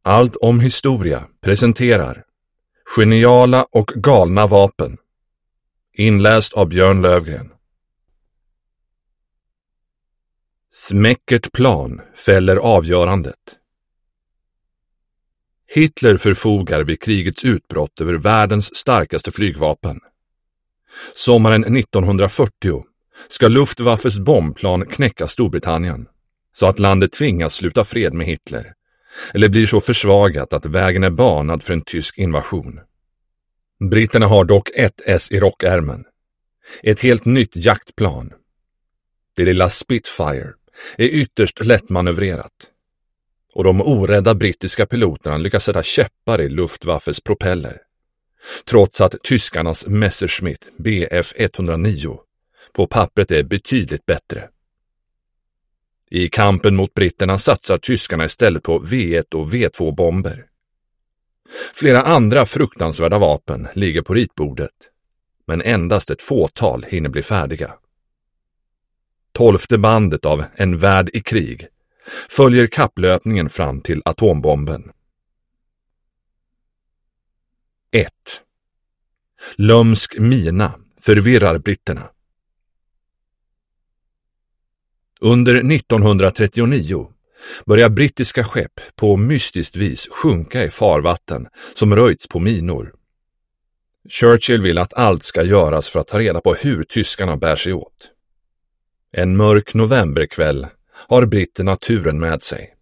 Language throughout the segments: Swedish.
Allt om historia presenterar Geniala och galna vapen. Inläst av Björn Lövgren. Smäckert plan fäller avgörandet. Hitler förfogar vid krigets utbrott över världens starkaste flygvapen. Sommaren 1940 ska Luftwaffes bombplan knäcka Storbritannien så att landet tvingas sluta fred med Hitler eller blir så försvagat att vägen är banad för en tysk invasion. Britterna har dock ett S i rockärmen. Ett helt nytt jaktplan. Det lilla Spitfire är ytterst lättmanövrerat. Och de orädda brittiska piloterna lyckas sätta käppar i Luftwaffes propeller. Trots att tyskarnas Messerschmitt Bf 109 på pappret är betydligt bättre. I kampen mot britterna satsar tyskarna istället på V1 och V2-bomber. Flera andra fruktansvärda vapen ligger på ritbordet, men endast ett fåtal hinner bli färdiga. 12:e bandet av En värld i krig följer kapplöpningen fram till atombomben. 1. Lömsk mina förvirrar britterna. Under 1939 börjar brittiska skepp på mystiskt vis sjunka i farvatten som röjts på minor. Churchill vill att allt ska göras för att ta reda på hur tyskarna bär sig åt. En mörk novemberkväll har britterna turen med sig.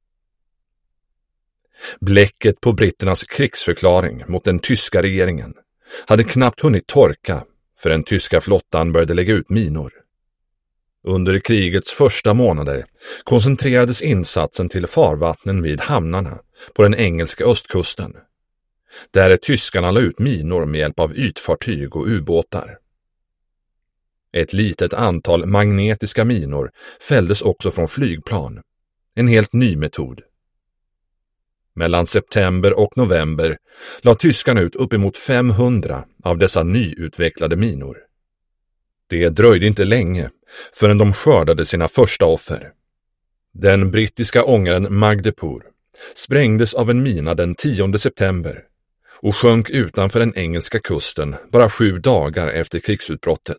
Bläcket på britternas krigsförklaring mot den tyska regeringen hade knappt hunnit torka för den tyska flottan började lägga ut minor. Under krigets första månader koncentrerades insatsen till farvattnen vid hamnarna på den engelska östkusten, där tyskarna la ut minor med hjälp av ytfartyg och ubåtar. Ett litet antal magnetiska minor fälldes också från flygplan, en helt ny metod. Mellan september och november la tyskarna ut uppemot 500 av dessa nyutvecklade minor. Det dröjde inte länge förrän de skördade sina första offer. Den brittiska ångaren Magdeburg sprängdes av en mina den 10 september och sjönk utanför den engelska kusten bara 7 dagar efter krigsutbrottet.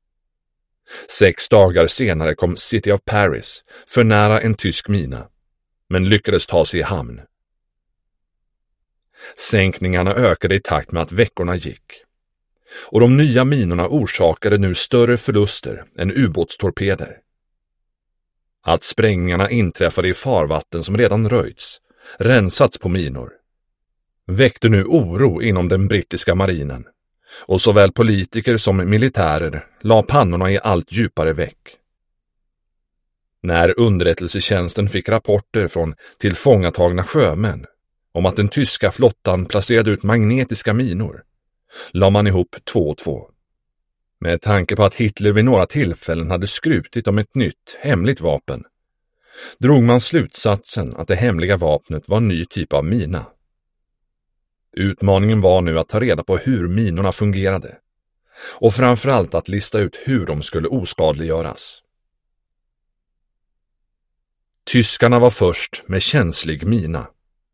6 dagar senare kom City of Paris för nära en tysk mina, men lyckades ta sig i hamn. Sänkningarna ökade i takt med att veckorna gick. Och de nya minorna orsakade nu större förluster än ubåtstorpeder. Att sprängningarna inträffade i farvatten som redan röjts, rensats på minor, väckte nu oro inom den brittiska marinen, och såväl politiker som militärer la pannorna i allt djupare veck. När underrättelsetjänsten fick rapporter från tillfångatagna sjömän om att den tyska flottan placerade ut magnetiska minor, la man ihop 2 och 2. Med tanke på att Hitler vid några tillfällen hade skrutit om ett nytt, hemligt vapen, drog man slutsatsen att det hemliga vapnet var en ny typ av mina. Utmaningen var nu att ta reda på hur minorna fungerade, och framförallt att lista ut hur de skulle oskadliggöras. Tyskarna var först med känslig mina.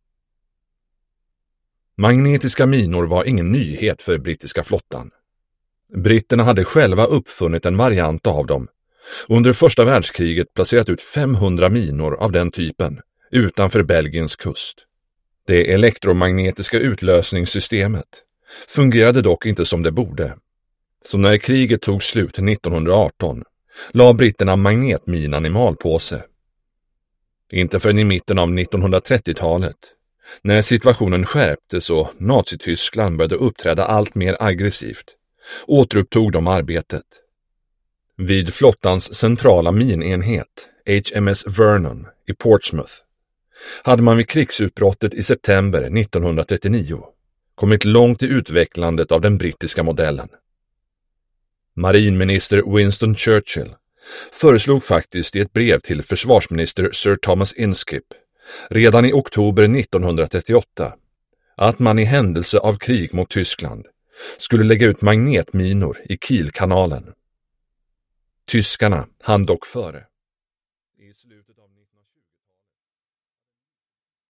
Magnetiska minor var ingen nyhet för brittiska flottan. Britterna hade själva uppfunnit en variant av dem. Under första världskriget placerat ut 500 minor av den typen utanför Belgiens kust. Det elektromagnetiska utlösningssystemet fungerade dock inte som det borde. Så när kriget tog slut 1918 la britterna magnetminan i malpåse. Inte förrän i mitten av 1930-talet, när situationen skärptes och Nazityskland började uppträda allt mer aggressivt, återupptog de arbetet. Vid flottans centrala minenhet, HMS Vernon i Portsmouth, hade man vid krigsutbrottet i september 1939 kommit långt i utvecklandet av den brittiska modellen. Marinminister Winston Churchill föreslog faktiskt i ett brev till försvarsminister Sir Thomas Inskip redan i oktober 1938 att man i händelse av krig mot Tyskland skulle lägga ut magnetminor i Kielkanalen. Tyskarna hann dock före.